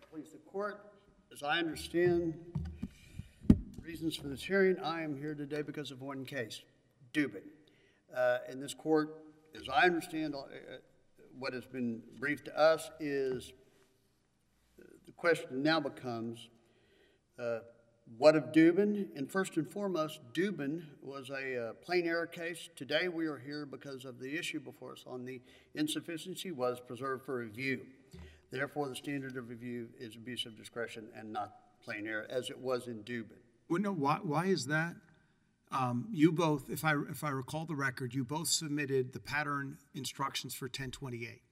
Please, the court, as I understand reasons for this hearing, I am here today because of one case, Dubin. In this court, as I understand what has been briefed to us is the question now becomes, what of Dubin? And first and foremost, Dubin was a plain error case. Today we are here because of the issue before us on the insufficiency was preserved for review. Therefore, the standard of review is abuse of discretion and not plain error, as it was in Dubin. Well, no, why is that? You both, if I recall the record, you both submitted the pattern instructions for 1028.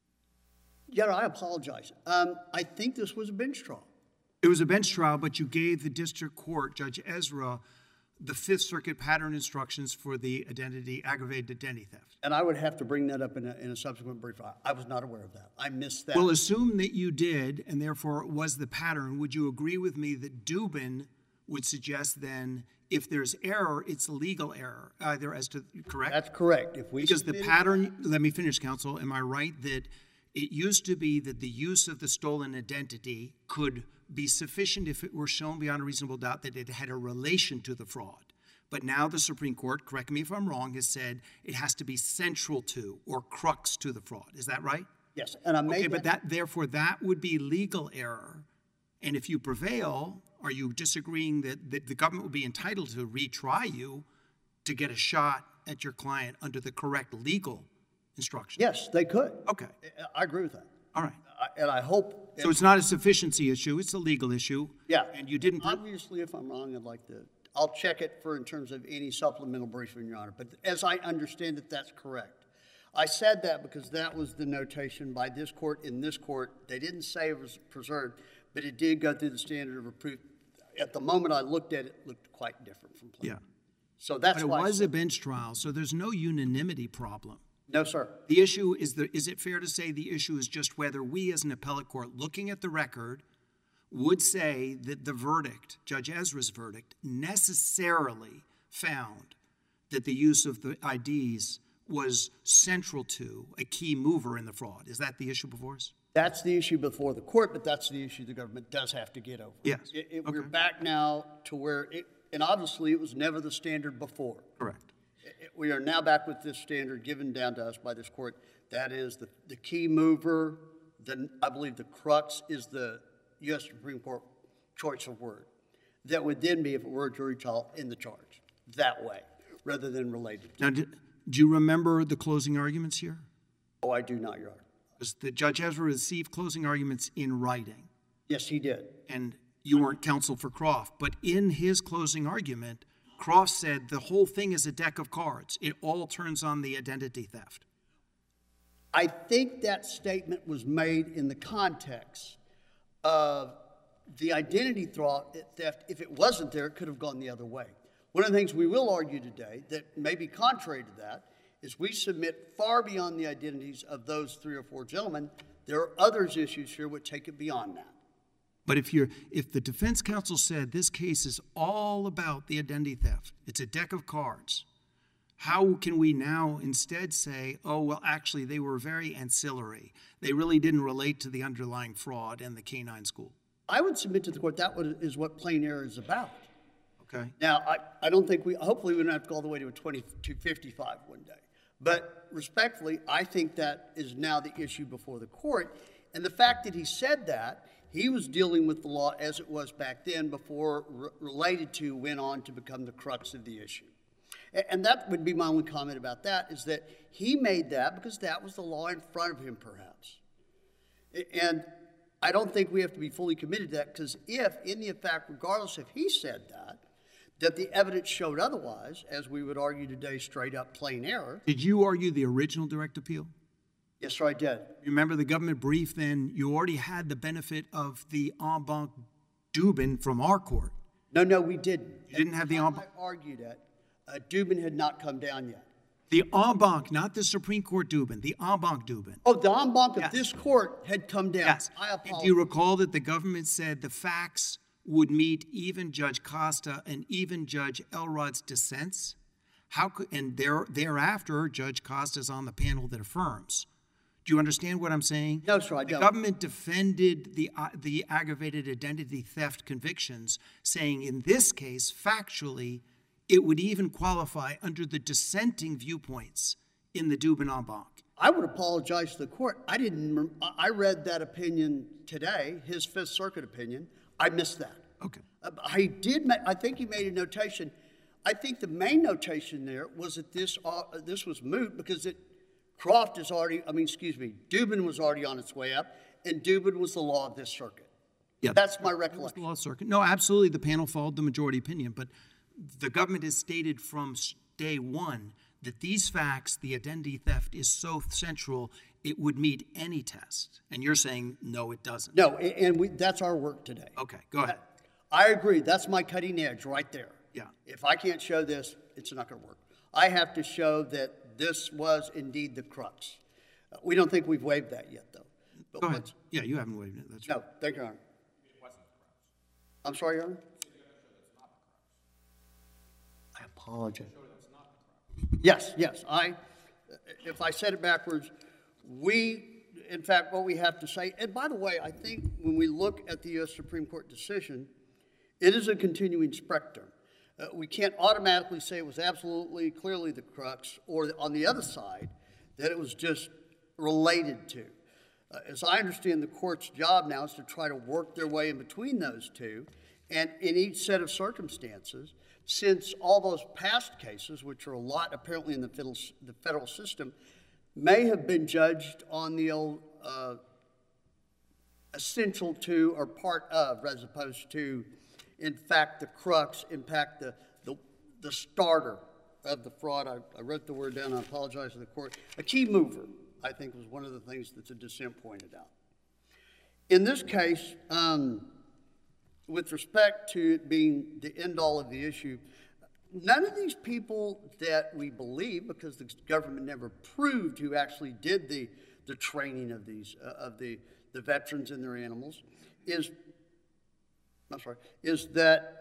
Yeah, I apologize. I think this was a bench trial. It was a bench trial, but you gave the district court, Judge Ezra, the Fifth Circuit pattern instructions for the aggravated identity theft. And I would have to bring that up in a subsequent brief. I was not aware of that. I missed that. Well, assume that you did, and therefore it was the pattern. Would you agree with me that Dubin would suggest then if there's error, it's legal error, either as to, correct? That's correct. Because the pattern, let me finish, counsel. Am I right that it used to be that the use of the stolen identity could be sufficient if it were shown beyond a reasonable doubt that it had a relation to the fraud? But now the Supreme Court, correct me if I'm wrong, has said it has to be central to or crux to the fraud. Is that right? Yes. And I made but therefore that would be legal error. And if you prevail, are you disagreeing that the government would be entitled to retry you to get a shot at your client under the correct legal instruction? Yes, they could. Okay. I agree with that. All right. And I hope... So it's not a sufficiency issue, it's a legal issue. Yeah. And you didn't... Obviously, if I'm wrong, I'd like to... I'll check it in terms of any supplemental briefing, Your Honor. But as I understand it, that's correct. I said that because that was the notation by this court in this court. They didn't say it was preserved, but it did go through the standard of proof. At the moment I looked at it, it looked quite different from plain. Yeah. So that's why... But it was a bench trial, so there's no unanimity problem. No, sir. The issue is, is it fair to say the issue is just whether we as an appellate court, looking at the record, would say that the verdict, Judge Ezra's verdict, necessarily found that the use of the IDs was central to a key mover in the fraud? Is that the issue before us? That's the issue before the court, but that's the issue the government does have to get over. Yes. Okay. We're back now to where and obviously it was never the standard before. Correct. We are now back with this standard given down to us by this court. That is the key mover. I believe the crux is the U.S. Supreme Court choice of word. That would then be, if it were a jury trial, in the charge that way, rather than related to. Now, do you remember the closing arguments here? Oh, I do not, Your Honor. Because the Judge Ezra received closing arguments in writing. Yes, he did. And you weren't counsel for Croft, but in his closing argument, Croft said the whole thing is a deck of cards. It all turns on the identity theft. I think that statement was made in the context of the identity theft. If it wasn't there, it could have gone the other way. One of the things we will argue today that may be contrary to that is we submit far beyond the identities of those 3 or 4 gentlemen. There are others issues here which take it beyond that. But if the defense counsel said this case is all about the identity theft, it's a deck of cards, how can we now instead say, oh, well, actually, they were very ancillary. They really didn't relate to the underlying fraud and the K-9 school? I would submit to the court that is what plain error is about. Okay. Now, I don't think hopefully we don't have to go all the way to a 2255 one day. But respectfully, I think that is now the issue before the court. And the fact that he said that, he was dealing with the law as it was back then before related to went on to become the crux of the issue. And that would be my only comment about that, is that he made that because that was the law in front of him, perhaps. And I don't think we have to be fully committed to that, because if, in the fact, regardless if he said that the evidence showed otherwise, as we would argue today, straight up plain error. Did you argue the original direct appeal? Yes, sir, I did. Remember the government brief then, you already had the benefit of the en banc Dubin from our court. No, we didn't. You didn't have the en banc? I argued that. Dubin had not come down yet. The en banc, not the Supreme Court Dubin, the en banc Dubin. Oh, the en banc of this court had come down. Yes. I apologize. Do you recall that the government said the facts would meet even Judge Costa and even Judge Elrod's dissents? Thereafter, Judge Costa's on the panel that affirms. Do Do you understand what I'm saying? No, sir, I The don't. government defended the aggravated identity theft convictions, saying in this case, factually, it would even qualify under the dissenting viewpoints in the Dubin en banc. I would apologize to the court. I read that opinion today, his Fifth Circuit opinion. I missed that. Okay. I think he made a notation. I think the main notation there was that this was moot because Dubin was already on its way up, and Dubin was the law of this circuit. Yeah, that's my the recollection. law circuit. No, absolutely. The panel followed the majority opinion, but the government has stated from day one that these facts, the identity theft, is so central it would meet any test. And you're saying no, it doesn't. No, and that's our work today. Okay, go ahead. I agree. That's my cutting edge right there. Yeah. If I can't show this, it's not going to work. I have to show that this was indeed the crux. We don't think we've waived that yet, though. But Go ahead. Yeah, you haven't waived it. That's right. No, thank you, Your Honor. I'm sorry, Your Honor? I apologize. Yes. If I said it backwards, in fact, what we have to say, and by the way, I think when we look at the U.S. Supreme Court decision, it is a continuing spectrum. We can't automatically say it was absolutely clearly the crux, or on the other side, that it was just related to. As I understand, the court's job now is to try to work their way in between those two, and in each set of circumstances, since all those past cases, which are a lot apparently in the federal system, may have been judged on the old essential to or part of, as opposed to, in fact, the crux, in fact, the starter of the fraud. I wrote the word down. I apologize to the court. A key mover, I think, was one of the things that the dissent pointed out. In this case, with respect to it being the end-all of the issue, none of these people that we believe, because the government never proved who actually did the training of these the veterans and their animals, is that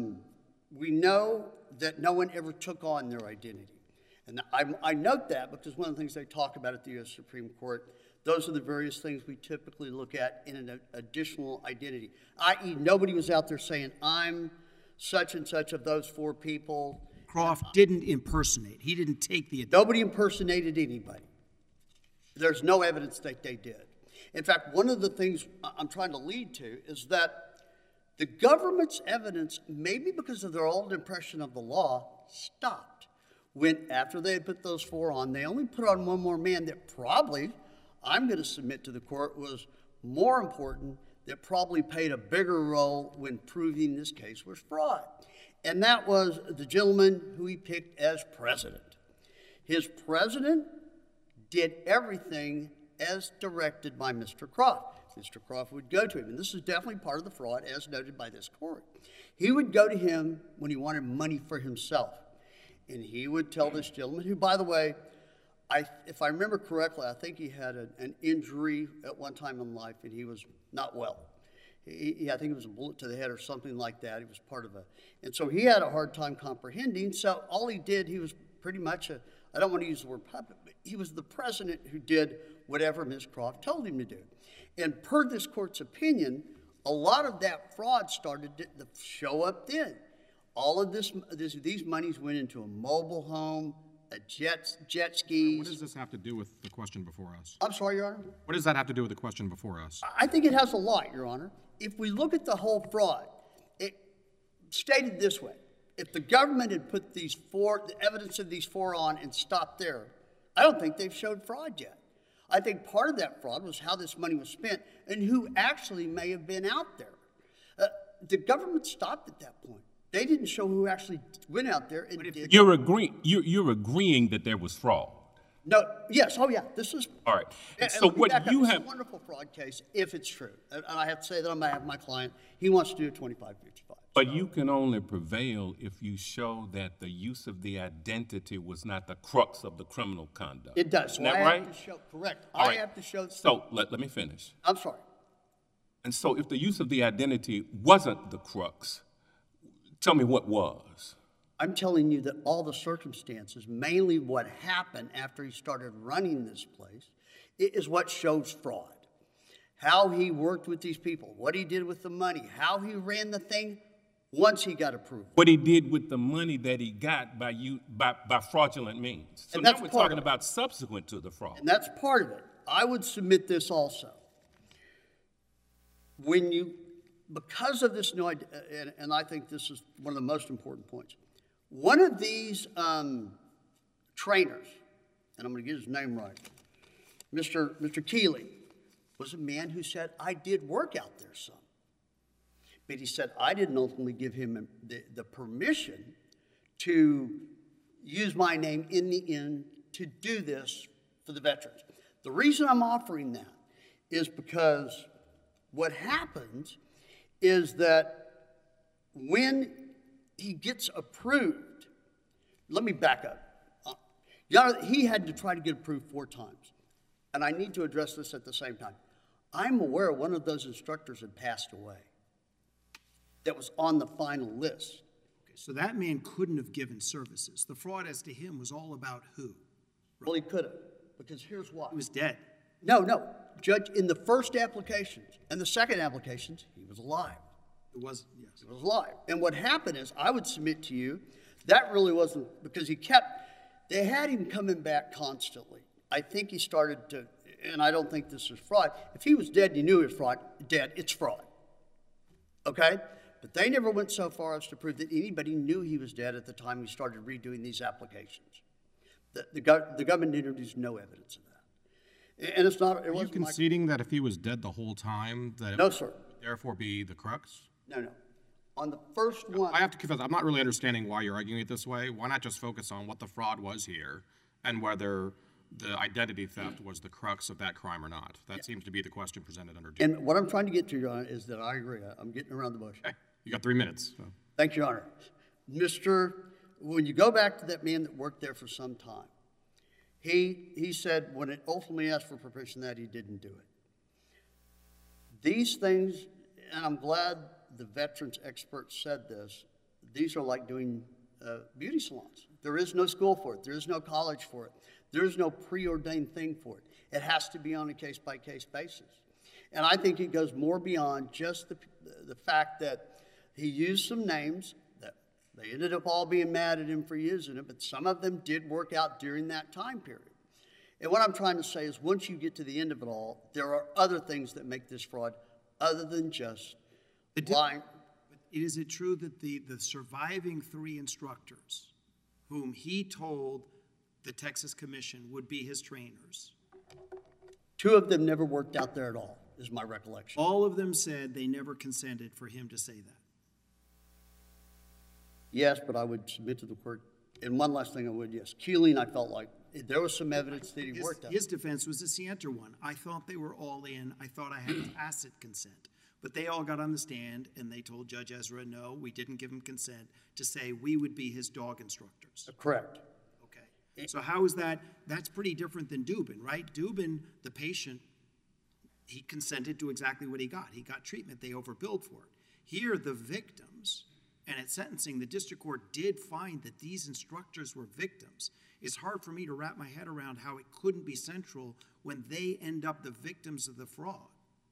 we know that no one ever took on their identity. And I note that because one of the things they talk about at the U.S. Supreme Court, those are the various things we typically look at in an additional identity, i.e. nobody was out there saying, I'm such and such of those four people. Croft didn't impersonate. He didn't take the identity. Nobody impersonated anybody. There's no evidence that they did. In fact, one of the things I'm trying to lead to is that the government's evidence, maybe because of their old impression of the law, stopped. When after they had put those four on, they only put on one more man that probably, I'm going to submit to the court, was more important, that probably played a bigger role when proving this case was fraud. And that was the gentleman who he picked as president. His president did everything as directed by Mr. Croft. Mr. Croft would go to him, and this is definitely part of the fraud as noted by this court. He would go to him when he wanted money for himself. And he would tell this gentleman, who, by the way, if I remember correctly, I think he had an injury at one time in life, and he was not well. I think it was a bullet to the head or something like that. He was part of and so he had a hard time comprehending. So all he did, he was pretty much I don't want to use the word puppet, but he was the president who did whatever Ms. Croft told him to do. And per this court's opinion, a lot of that fraud started to show up then. All of these monies went into a mobile home, a jet skis. What does this have to do with the question before us? I'm sorry, Your Honor? What does that have to do with the question before us? I think it has a lot, Your Honor. If we look at the whole fraud, it stated this way. If the government had put the evidence of these four on and stopped there, I don't think they've showed fraud yet. I think part of that fraud was how this money was spent and who actually may have been out there. The government stopped at that point. They didn't show who actually went out there and did. You're agreeing that there was fraud. No. Yes. Oh, yeah. This is All right. And So what you this have is a wonderful fraud case if it's true. And I have to say that on behalf of my client, he wants to do a 25-55. But you can only prevail if you show that the use of the identity was not the crux of the criminal conduct. It does. Isn't that right? Have to show, correct. All I right. have to show. So let me finish. I'm sorry. And so if the use of the identity wasn't the crux, tell me what was. I'm telling you that all the circumstances, mainly what happened after he started running this place, is what shows fraud. How he worked with these people, what he did with the money, how he ran the thing once he got approval. What he did with the money that he got by fraudulent means. So And now that's we're part talking of it. about subsequent to the fraud. And that's part of it. I would submit this also. Because of this new idea, and I think this is one of the most important points, one of these trainers, and I'm going to get his name right, Mr. Keeley, was a man who said, I did work out there some. But he said, I didn't ultimately give him the permission to use my name in the end to do this for the veterans. The reason I'm offering that is because what happens is that when he gets approved, let me back up. He had to try to get approved 4 times. And I need to address this at the same time. I'm aware one of those instructors had passed away that was on the final list. Okay, so that man couldn't have given services. The fraud as to him was all about who? Well, he could have, because here's why. He was dead. No. Judge, in the first applications and the second applications, he was alive. It was, yes. He was alive. And what happened is, I would submit to you, that really wasn't, because they had him coming back constantly. I think he started to, and I don't think this is fraud. If he was dead and you knew he was dead, it's fraud. Okay? But they never went so far as to prove that anybody knew he was dead at the time he started redoing these applications. The government introduced no evidence of that. And it's not, it Are you wasn't conceding that if he was dead the whole time, that No, it sir. would therefore be the crux? No. On the first one. I have to confess, I'm not really understanding why you're arguing it this way. Why not just focus on what the fraud was here and whether the identity theft was the crux of that crime or not? That seems to be the question presented under D. And what I'm trying to get to, Your Honor, is that I agree. I'm getting around the bush. Okay, you got 3 minutes. So. Thank you, Your Honor. When you go back to that man that worked there for some time, he said when it ultimately asked for permission that he didn't do it. These things, and I'm glad the veterans experts said this, these are like doing beauty salons. There is no school for it. There is no college for it. There is no preordained thing for it. It has to be on a case-by-case basis. And I think it goes more beyond just the fact that he used some names that they ended up all being mad at him for using it, but some of them did work out during that time period. And what I'm trying to say is once you get to the end of it all, there are other things that make this fraud other than just lying. Is it true that the surviving 3 instructors whom he told the Texas Commission would be his trainers, 2 of them never worked out there at all, is my recollection. all of them said they never consented for him to say that? Yes, but I would submit to the court, and one last thing I would, yes. Keeling, I felt like there was some evidence that he worked out. His defense was the Sienter one. I thought they were all in. I thought I had tacit consent. But they all got on the stand, and they told Judge Ezra, no, we didn't give him consent to say we would be his dog instructors. Correct. Okay. So how is that? That's pretty different than Dubin, right? Dubin, the patient, he consented to exactly what he got. He got treatment. They overbilled for it. Here, the victims, and at sentencing, the district court did find that these instructors were victims. It's hard for me to wrap my head around how it couldn't be central when they end up the victims of the fraud.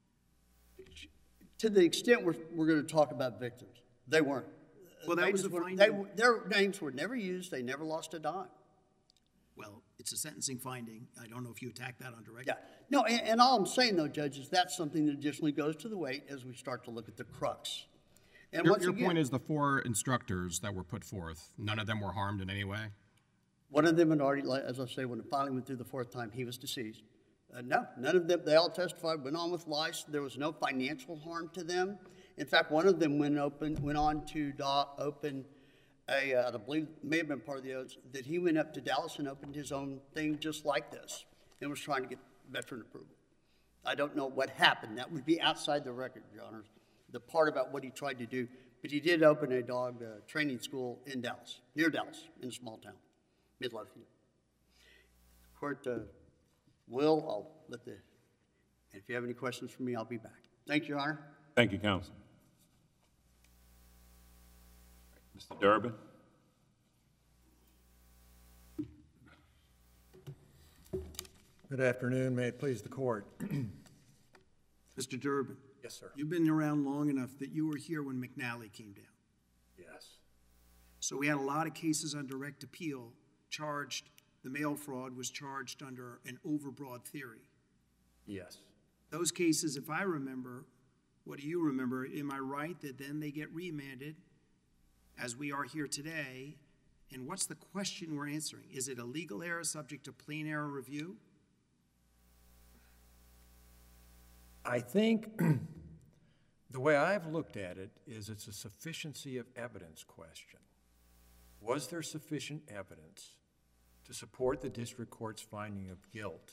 To the extent we're going to talk about victims, they weren't. Well, that was a finding. Their names were never used. They never lost a dime. Well, it's a sentencing finding. I don't know if you attack that on direct. Yeah. No, and all I'm saying, though, Judge, is that's something that additionally goes to the weight as we start to look at the crux. And Your once again, point is the 4 instructors that were put forth, none of them were harmed in any way? one of them had already, as I say, when it finally went through the 4th time, he was deceased. No, none of them, they all testified, went on with life. There was no financial harm to them. In fact, one of them went on to open I believe may have been part of the oaths, that he went up to Dallas and opened his own thing just like this and was trying to get veteran approval. I don't know what happened. That would be outside the record, Your Honors, the part about what he tried to do. But he did open a dog training school in Dallas, near Dallas, in a small town, Midlothian. Court I'll let and if you have any questions for me, I'll be back. Thank you, Your Honor. Thank you, counsel. Mr. Durbin. Good afternoon. May it please the court. Mr. Durbin, Yes, sir. you've been around long enough that you were here when McNally came down. Yes. So we had a lot of cases on direct appeal charged, the mail fraud was charged under an overbroad theory. Yes. Those cases, if I remember, what do you remember? Am I right that then they get remanded, as we are here today? And what's the question we're answering? Is it a legal error subject to plain error review? I think the way I've looked at it is it's a sufficiency of evidence question. Was there sufficient evidence to support the district court's finding of guilt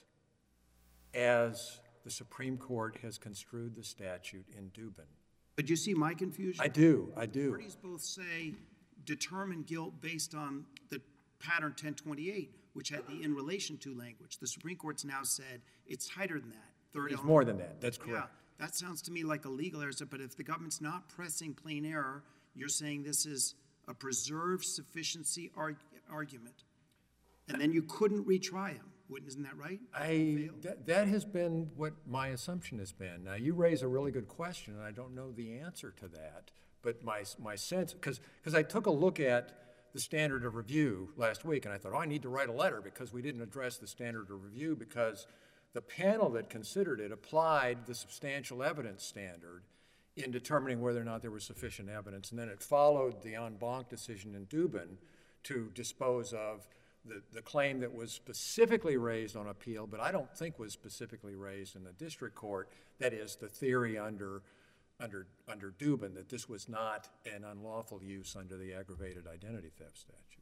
as the Supreme Court has construed the statute in Dubin? But you see my confusion? I do. Parties both say determine guilt based on the pattern 1028, which had the in relation to language. The Supreme Court's now said it's tighter than that. Third It's element. more than that. That's Yeah, correct. that sounds to me like a legal error. But if the government's not pressing plain error, you're saying this is a preserved sufficiency argument. And then you couldn't retry him. Isn't that right? That has been what my assumption has been. Now, you raise a really good question, and I don't know the answer to that. But my sense, because I took a look at the standard of review last week, and I thought, oh, I need to write a letter because we didn't address the standard of review because the panel that considered it applied the substantial evidence standard in determining whether or not there was sufficient evidence. And then it followed the en banc decision in Dubin to dispose of the claim that was specifically raised on appeal, but I don't think was specifically raised in the district court. That is, the theory under Dubin that this was not an unlawful use under the aggravated identity theft statute.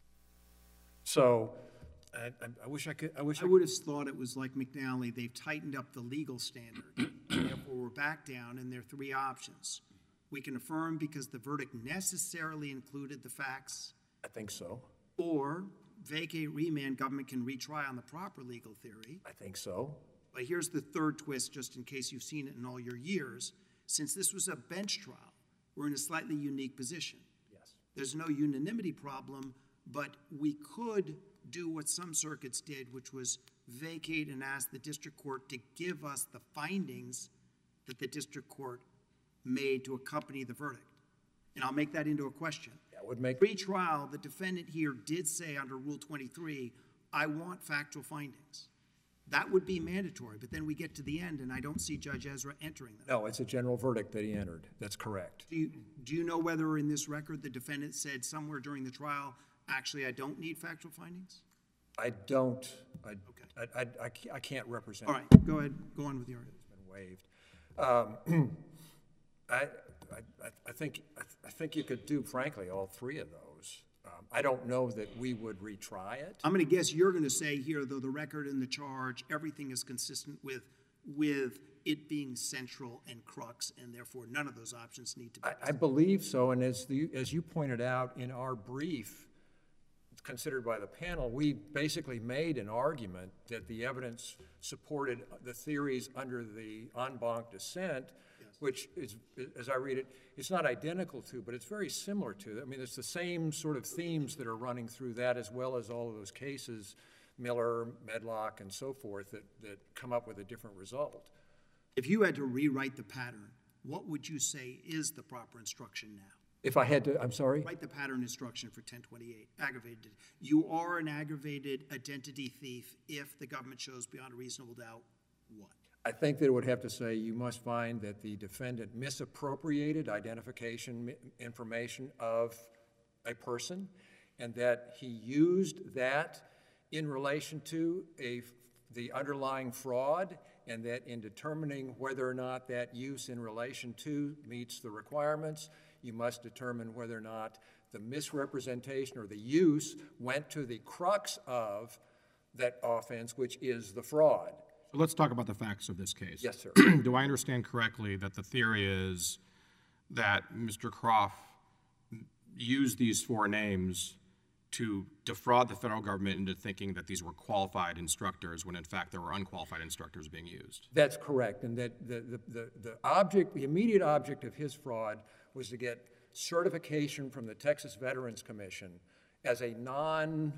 So I wish I could. I would have thought it was like McNally. They've tightened up the legal standard. Therefore, we're back down, and there are three options. We can affirm because the verdict necessarily included the facts. I think so. Or vacate, remand, government can retry on the proper legal theory. I think so. But here's the third twist, just in case you've seen it in all your years. Since this was a bench trial, we're in a slightly unique position. Yes. There's no unanimity problem, but we could do what some circuits did, which was vacate and ask the district court to give us the findings that the district court made to accompany the verdict. And I'll make that into a question. That would make Pre-trial, the defendant here did say under Rule 23, I want factual findings. That would be mandatory, but then we get to the end, and I don't see Judge Ezra entering them. No, it's a general verdict that he entered. That's correct. Do you know whether in this record the defendant said somewhere during the trial, actually, I don't need factual findings? I don't. Okay. I can't represent. All right, go ahead. Go on with your argument. It's been waived. I think you could do, frankly, all three of those. I don't know that we would retry it. I'm going to guess you're going to say here, though the record and the charge, everything is consistent with it being central and crux, and therefore none of those options need to be. I believe so, and as you pointed out in our brief, considered by the panel, we basically made an argument that the evidence supported the theories under the en banc dissent, yes, which is, as I read it, it's not identical to, but it's very similar to. I mean, it's the same sort of themes that are running through that, as well as all of those cases, Miller, Medlock, and so forth, that come up with a different result. If you had to rewrite the pattern, what would you say is the proper instruction now? If I had to, I'm sorry? Write the pattern instruction for 1028, aggravated. You are an aggravated identity thief if the government shows beyond a reasonable doubt what? I think that it would have to say you must find that the defendant misappropriated identification information of a person and that he used that in relation to the underlying fraud, and that in determining whether or not that use in relation to meets the requirements, you must determine whether or not the misrepresentation or the use went to the crux of that offense, which is the fraud. So let's talk about the facts of this case. Yes, sir. Do I understand correctly that the theory is that Mr. Croft used these four names to defraud the federal government into thinking that these were qualified instructors when in fact there were unqualified instructors being used? That's correct, and that the immediate object of his fraud was to get certification from the Texas Veterans Commission as a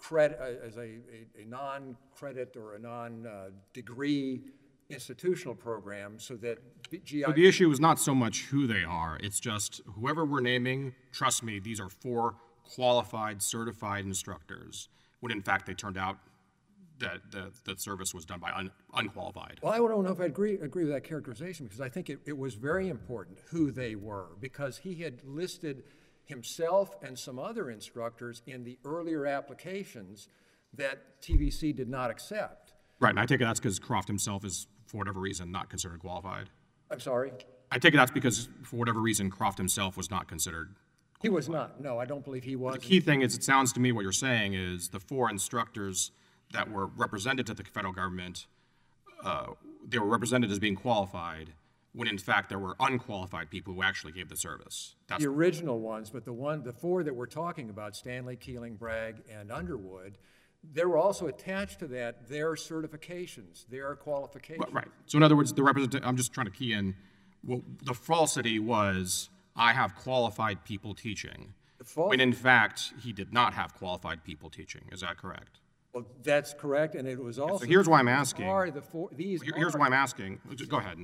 credit, as a non-credit or a non-degree institutional program, so that GI. So the issue is not so much who they are, it's just whoever we're naming, trust me, these are 4 qualified, certified instructors, when in fact they turned out that the service was done by unqualified. Well, I don't know if I agree with that characterization, because I think it was very important who they were, because he had listed himself and some other instructors in the earlier applications that TVC did not accept. Right, and I take it that's because Croft himself is, for whatever reason, not considered qualified. I'm sorry? I take it that's because, for whatever reason, Croft himself was not considered. He was not. No, I don't believe he was. The key thing is, it sounds to me what you're saying is the 4 instructors that were represented to the federal government, they were represented as being qualified, when in fact there were unqualified people who actually gave the service. That's the original ones, but the 4 that we're talking about, Stanley, Keeling, Bragg, and Underwood, there were also attached to that their certifications, their qualifications. right. So in other words, I'm just trying to key in, well, the falsity was, I have qualified people teaching, when in fact he did not have qualified people teaching. Is that correct? Well, that's correct, and it was also. So here's why I'm asking. Here's why I'm asking. Go ahead.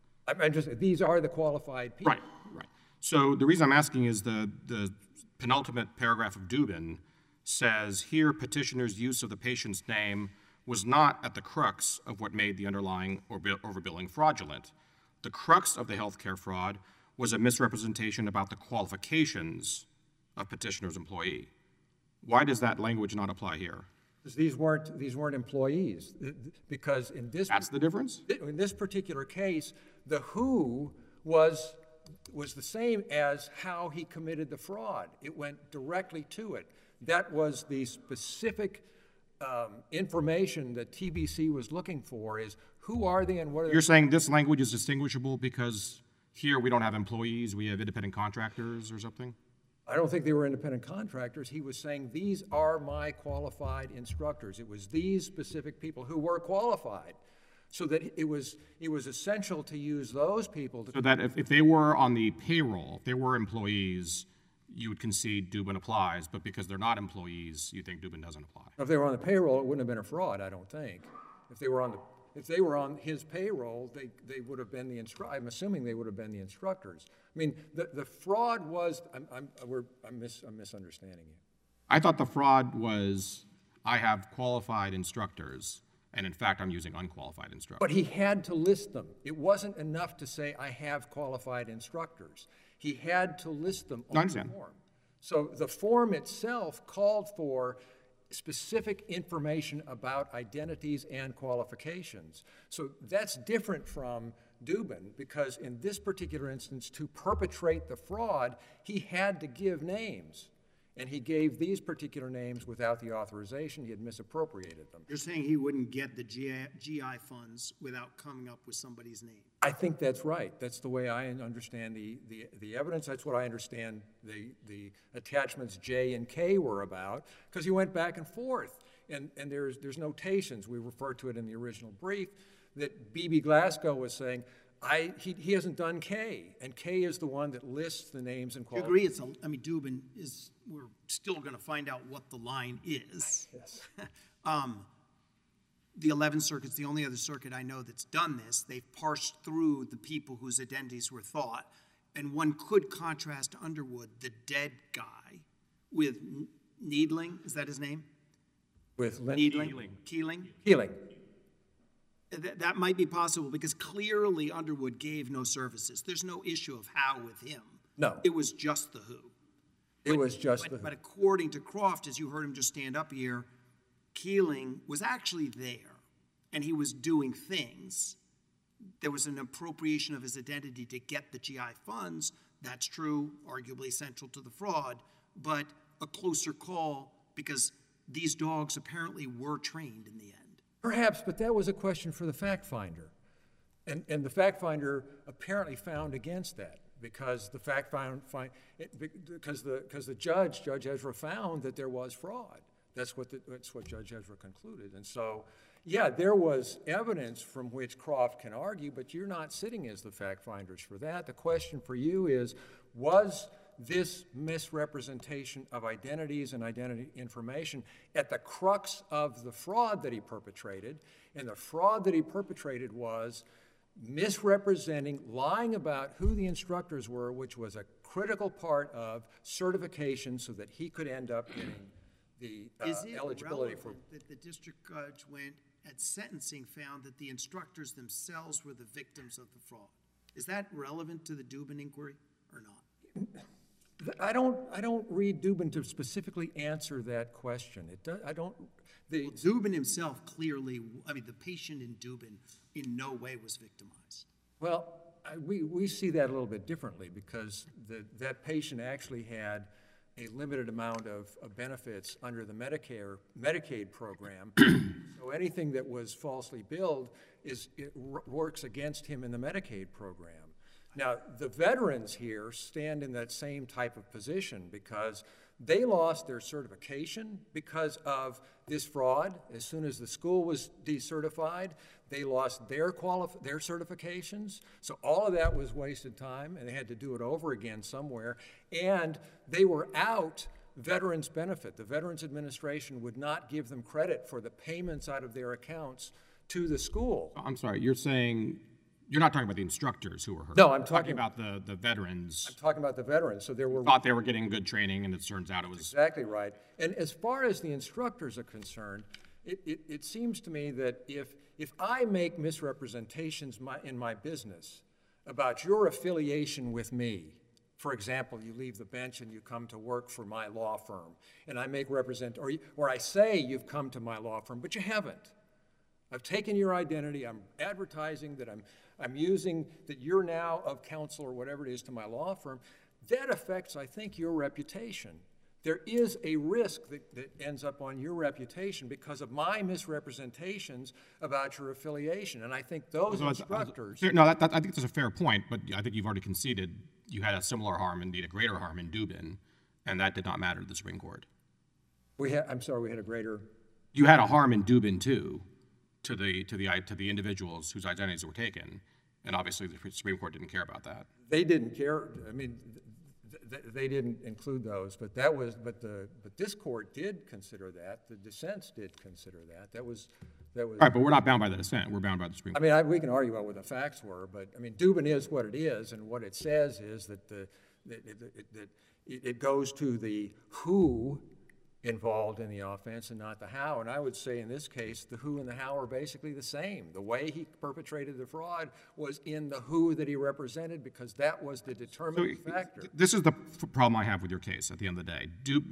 These are the qualified people. Right. So the reason I'm asking is the penultimate paragraph of Dubin says, here petitioner's use of the patient's name was not at the crux of what made the underlying overbilling fraudulent. The crux of the healthcare fraud was a misrepresentation about the qualifications of petitioner's employee. Why does that language not apply here? Because these weren't employees. Because in this. That's the difference? In this particular case, the who was the same as how he committed the fraud. It went directly to it. That was the specific information that TBC was looking for, is who are they and what are they? You're saying this language is distinguishable because here we don't have employees, we have independent contractors or something? I don't think they were independent contractors. He was saying, these are my qualified instructors. It was these specific people who were qualified. So that it was essential to use those people to. So that if they were on the payroll, if they were employees, you would concede Dubin applies, but because they're not employees, you think Dubin doesn't apply. If they were on the payroll, it wouldn't have been a fraud, I don't think. If they were on his payroll, they would have been I'm assuming they would have been the instructors. I mean, the fraud was. I'm misunderstanding you. I thought the fraud was, I have qualified instructors, and in fact, I'm using unqualified instructors. But he had to list them. It wasn't enough to say, I have qualified instructors. He had to list them on the form. So the form itself called for specific information about identities and qualifications. So that's different from Dubin, because in this particular instance, to perpetrate the fraud, he had to give names. And he gave these particular names without the authorization. He had misappropriated them. You're saying he wouldn't get the GI funds without coming up with somebody's name? I think that's right. That's the way I understand the evidence. That's what I understand the attachments J and K were about, because he went back and forth. And there's notations. We refer to it in the original brief that B.B. Glasgow was saying, he hasn't done K, and K is the one that lists the names and qualifications. You agree? Dubin is. We're still going to find out what the line is. Yes. The 11th Circuit's the only other circuit I know that's done this. They've parsed through the people whose identities were thought, and one could contrast Underwood, the dead guy, with Needling. Is that his name? With Needling? Keeling? Keeling. That might be possible because clearly Underwood gave no services. There's no issue of how with him. No. It was just the who. But according to Croft, as you heard him just stand up here, Keeling was actually there, and he was doing things. There was an appropriation of his identity to get the GI funds. That's true, arguably central to the fraud, but a closer call because these dogs apparently were trained in the end. Perhaps, but that was a question for the fact finder. And the fact finder apparently found against that because the fact because the Judge Ezra found that there was fraud. That's what Judge Ezra concluded. And so, yeah, there was evidence from which Croft can argue, but you're not sitting as the fact finders for that. The question for you is, was this misrepresentation of identities and identity information at the crux of the fraud that he perpetrated. And the fraud that he perpetrated was misrepresenting, lying about who the instructors were, which was a critical part of certification so that he could end up getting the Is it eligibility for. relevant that the district judge went at sentencing found that the instructors themselves were the victims of the fraud? Is that relevant to the Dubin inquiry or not? I don't read Dubin to specifically answer that question. It does, I don't, the, Dubin himself clearly, I mean, the patient in Dubin in no way was victimized. well, we see that a little bit differently because that patient actually had a limited amount of benefits under the Medicaid program. So anything that was falsely billed works against him in the Medicaid program. Now, the veterans here stand in that same type of position because they lost their certification because of this fraud. As soon as the school was decertified, they lost their certifications. So all of that was wasted time, and they had to do it over again somewhere. And they were out veterans benefit. The Veterans Administration would not give them credit for the payments out of their accounts to the school. I'm sorry, you're saying, you're not talking about the instructors who were hurt. No, I'm You're talking about the veterans. I'm talking about the veterans. So there were Thought they were getting good training, and it turns out it was. exactly right. And as far as the instructors are concerned, it seems to me that if I make misrepresentations in my business about your affiliation with me, for example, you leave the bench and you come to work for my law firm, and I make or I say you've come to my law firm, but you haven't. I've taken your identity, I'm advertising that I'm using that you're now of counsel or whatever it is to my law firm. That affects, I think, your reputation. There is a risk that ends up on your reputation because of my misrepresentations about your affiliation. And I think those instructors. No, I think that's a fair point, but I think you've already conceded you had a similar harm, indeed a greater harm in Dubin, and that did not matter to the Supreme Court. I'm sorry, we had a greater. You had a harm in Dubin too, to the individuals whose identities were taken, and obviously the Supreme Court didn't care about that. They didn't care. I mean, they didn't include those, but this court did consider that. The dissents did consider that. That was. Right, but we're not bound by the dissent. We're bound by the Supreme Court. I mean, we can argue about what the facts were, but I mean, Dubin is what it is, and what it says is that it goes to the who involved in the offense and not the how. And I would say in this case, the who and the how are basically the same. The way he perpetrated the fraud was in the who that he represented because that was the determining factor. This is the problem I have with your case at the end of the day.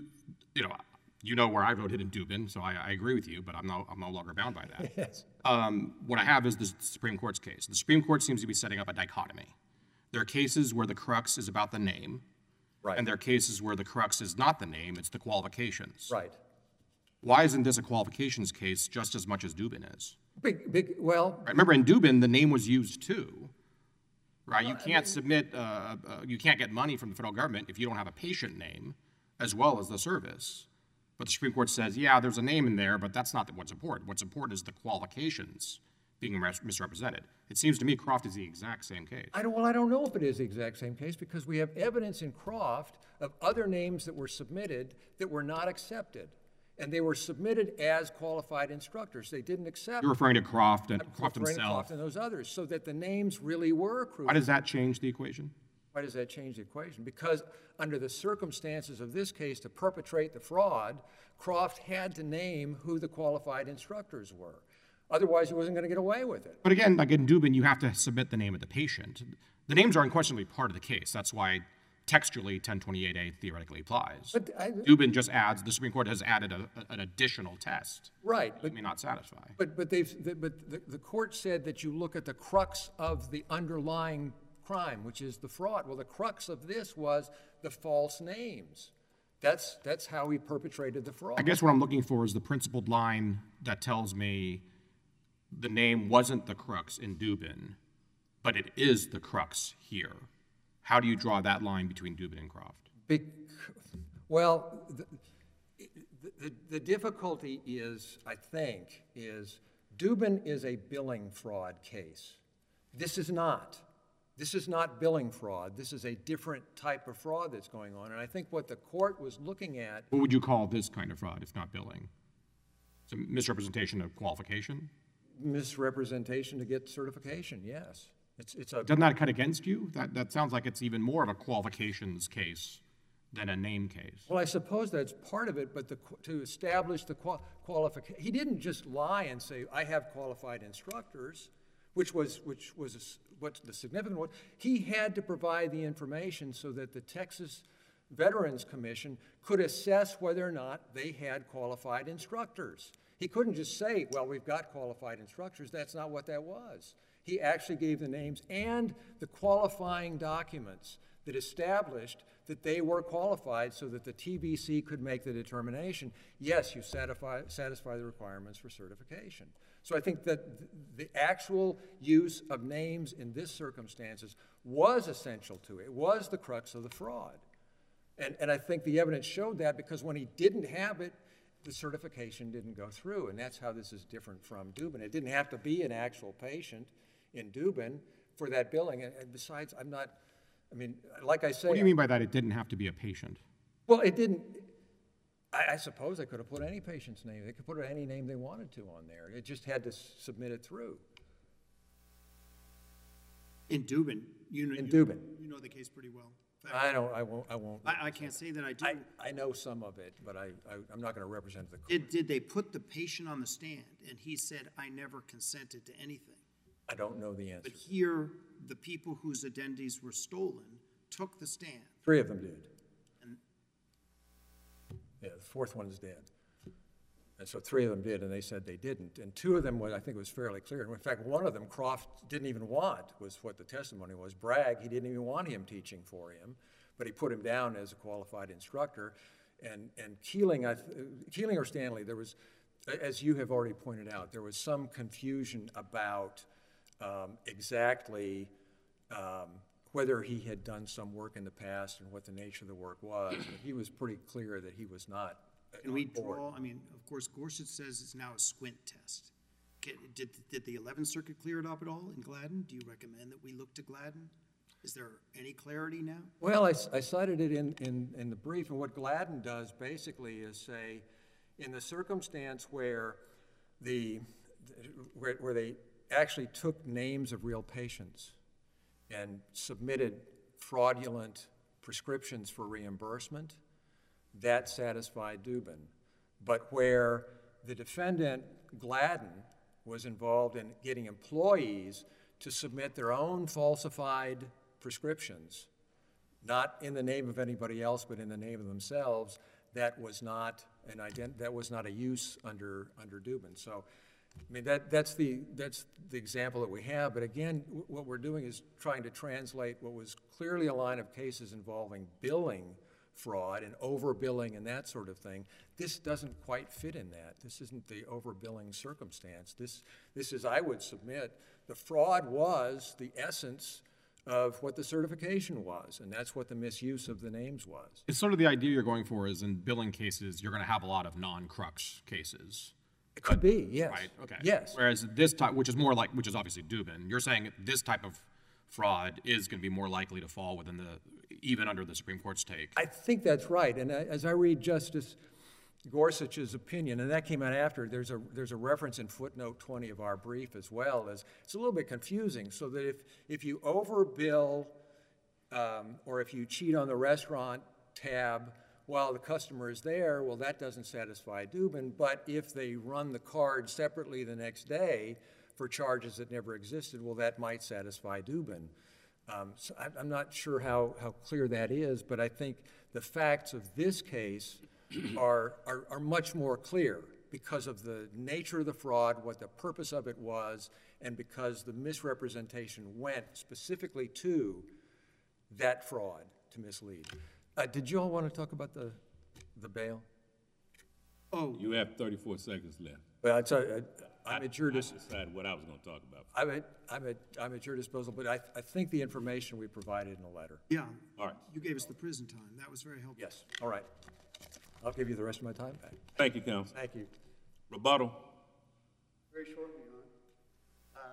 You know where I voted in Dubin, so I agree with you, but I'm no longer bound by that. Yes. What I have is the Supreme Court's case. The Supreme Court seems to be setting up a dichotomy. There are cases where the crux is about the name, Right. and there are cases where the crux is not the name, it's the qualifications. Right. Why isn't this a qualifications case just as much as Dubin is? Well, Right? Remember, in Dubin, the name was used too. Right? You can't you can't get money from the federal government if you don't have a patient name as well as the service. But the Supreme Court says, yeah, there's a name in there, but that's not what's important. What's important is the qualifications being misrepresented. It seems to me Croft is the exact same case. I don't know if it is the exact same case because we have evidence in Croft of other names that were submitted that were not accepted. And they were submitted as qualified instructors. They didn't accept. You're referring to Croft and Croft referring to himself. Croft and those others, so that the names really were crucial. Why does that change the equation? Why does that change the equation? Because under the circumstances of this case, to perpetrate the fraud, Croft had to name who the qualified instructors were. Otherwise, he wasn't going to get away with it. But again, like in Dubin, you have to submit the name of the patient. The names are unquestionably part of the case. That's why textually 1028A theoretically applies. But Dubin just adds, the Supreme Court has added an additional test. right, That may not satisfy. but the court said that you look at the crux of the underlying crime, which is the fraud. Well, the crux of this was the false names. That's how he perpetrated the fraud. I guess what I'm looking for is the principled line that tells me the name wasn't the crux in Dubin, but it is the crux here. How do you draw that line between Dubin and Croft? Well, the difficulty is, I think, is Dubin is a billing fraud case. This is not. This is not billing fraud. This is a different type of fraud that's going on. And I think what the court was looking at, What would you call this kind of fraud if not billing? It's a misrepresentation of qualification? misrepresentation to get certification, yes. It's a, Doesn't that cut against you? That sounds like it's even more of a qualifications case than a name case. well, I suppose that's part of it, but to establish the qualification, he didn't just lie and say, I have qualified instructors, which was what the significant was. He had to provide the information so that the Texas Veterans Commission could assess whether or not they had qualified instructors. He couldn't just say, well, we've got qualified instructors. That's not what that was. He actually gave the names and the qualifying documents that established that they were qualified so that the TVC could make the determination, yes, you satisfy the requirements for certification. So I think that the actual use of names in this circumstances was essential to it. It was the crux of the fraud. And I think the evidence showed that because when he didn't have it, the certification didn't go through. And that's how this is different from Dubin. It didn't have to be an actual patient in Dubin for that billing. And besides, like I say. What do you mean by that? It didn't have to be a patient? Well, it didn't. I suppose they could have put any patient's name. They could put any name they wanted to on there. It just had to submit it through. In Dubin, Dubin. You know the case pretty well. I won't. I can't say that I do. I know some of it, but I'm not going to represent the court. Did they put the patient on the stand and he said, I never consented to anything? I don't know the answer. But here, the people whose identities were stolen took the stand. 3 of them did. And yeah, the 4th one is dead. And so 3 of them did, and they said they didn't. And 2 of them, I think, was fairly clear. And in fact, one of them, Croft didn't even want, was what the testimony was. Bragg, he didn't even want him teaching for him, but he put him down as a qualified instructor. And Keeling or Stanley, there was, as you have already pointed out, there was some confusion about exactly whether he had done some work in the past and what the nature of the work was. But he was pretty clear that he was not. can we draw, of course, Gorsuch says it's now a squint test. Did the 11th Circuit clear it up at all in Gladden? Do you recommend that we look to Gladden? Is there any clarity now? Well, I cited it in the brief, and what Gladden does basically is say, in the circumstance where where they actually took names of real patients and submitted fraudulent prescriptions for reimbursement, that satisfied Dubin. But where the defendant, Gladden, was involved in getting employees to submit their own falsified prescriptions, not in the name of anybody else, but in the name of themselves, that was not a use under Dubin. So, that's the example that we have. But again, what we're doing is trying to translate what was clearly a line of cases involving billing fraud and overbilling and that sort of thing. This doesn't quite fit in that. This isn't the overbilling circumstance. This is, I would submit, the fraud was the essence of what the certification was, and that's what the misuse of the names was. It's sort of the idea you're going for is in billing cases, you're going to have a lot of non-crux cases. It could be, yes. Right, okay. Yes. Whereas this type, which is obviously Dubin, you're saying this type of fraud is going to be more likely to fall within even under the Supreme Court's take. I think that's right. And as I read Justice Gorsuch's opinion, and that came out after, there's a reference in footnote 20 of our brief as well. It's a little bit confusing, so that if you overbill or if you cheat on the restaurant tab while the customer is there, well, that doesn't satisfy Dubin. But if they run the card separately the next day for charges that never existed, well, that might satisfy Dubin. So I'm not sure how clear that is, but I think the facts of this case are much more clear because of the nature of the fraud, what the purpose of it was, and because the misrepresentation went specifically to that fraud to mislead. Did you all want to talk about the bail? Oh, You have 34 seconds left. Well, I'm at your I decided what I was going to talk about. I'm at your disposal, but I think the information we provided in the letter. yeah. All right. You gave us the prison time. That was very helpful. Yes. All right. I'll give you the rest of my time back. Thank you, counsel. Thank you. Rebuttal. Very shortly, Your Honor.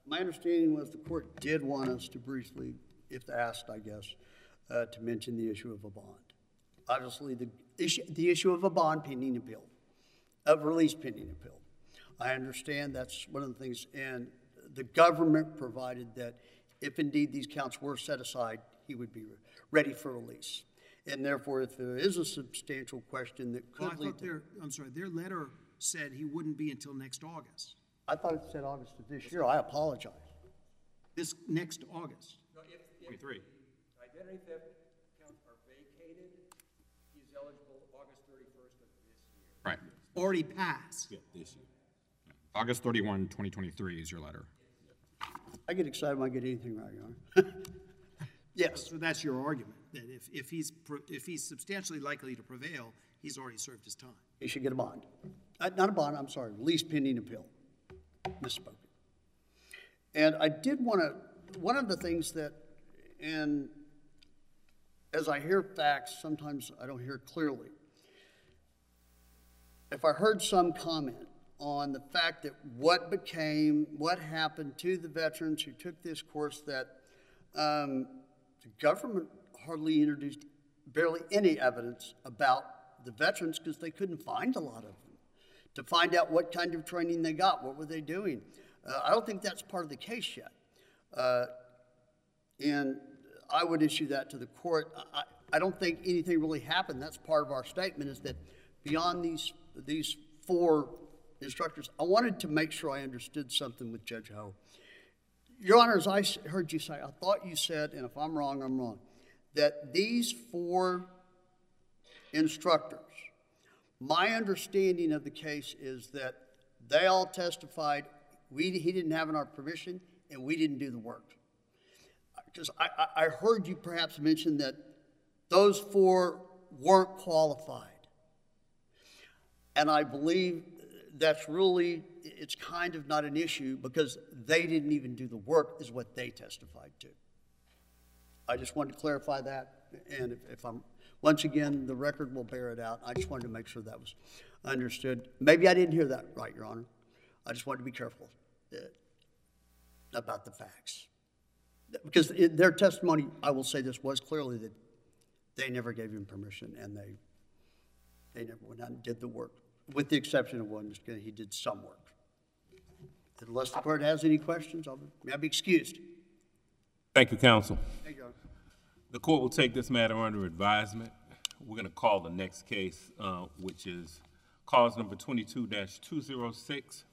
My understanding was the court did want us to briefly, if asked, I guess, to mention the issue of a bond. Obviously, the issue of a bond pending appeal, of release pending appeal. I understand that's one of the things, and the government provided that if indeed these counts were set aside, he would be ready for release. And therefore, if there is a substantial question that Well, I could lead thought to... their letter said he wouldn't be until next August. I thought it said August of this year. I apologize. This next August. If 23. identity theft counts are vacated, he's eligible August 31st of this year. Right. Already passed. Yeah, this year. August 31, 2023 is your letter. I get excited when I get anything right, Your Honor. Yes. So that's your argument, that if he's substantially likely to prevail, he's already served his time. He should get a bond. Not a bond, I'm sorry, release pending appeal. Misspoken. And I did want to, one of the things that, and as I hear facts, sometimes I don't hear clearly. If I heard some comment on the fact that what happened to the veterans who took this course, that the government hardly introduced barely any evidence about the veterans because they couldn't find a lot of them to find out what kind of training they got, what were they doing. I don't think that's part of the case yet. And I would issue that to the court. I don't think anything really happened. That's part of our statement, is that beyond these four instructors, I wanted to make sure I understood something with Judge Ho. Your Honor, as I heard you say, I thought you said, and if I'm wrong, I'm wrong, that these four instructors, my understanding of the case is that they all testified, he didn't have our permission, and we didn't do the work. Because I heard you perhaps mention that those four weren't qualified. And I believe that's really, it's kind of not an issue because they didn't even do the work, is what they testified to. I just wanted to clarify that, and if I'm, once again, the record will bear it out. I just wanted to make sure that was understood. Maybe I didn't hear that right, Your Honor. I just wanted to be careful about the facts. Because in their testimony, I will say this, was clearly that they never gave him permission, and they never went out and did the work, with the exception of one, he did some work. Unless the court has any questions, may I be excused? Thank you, counsel. Thank you, Your Honor. The court will take this matter under advisement. We're going to call the next case, which is cause number 22-206.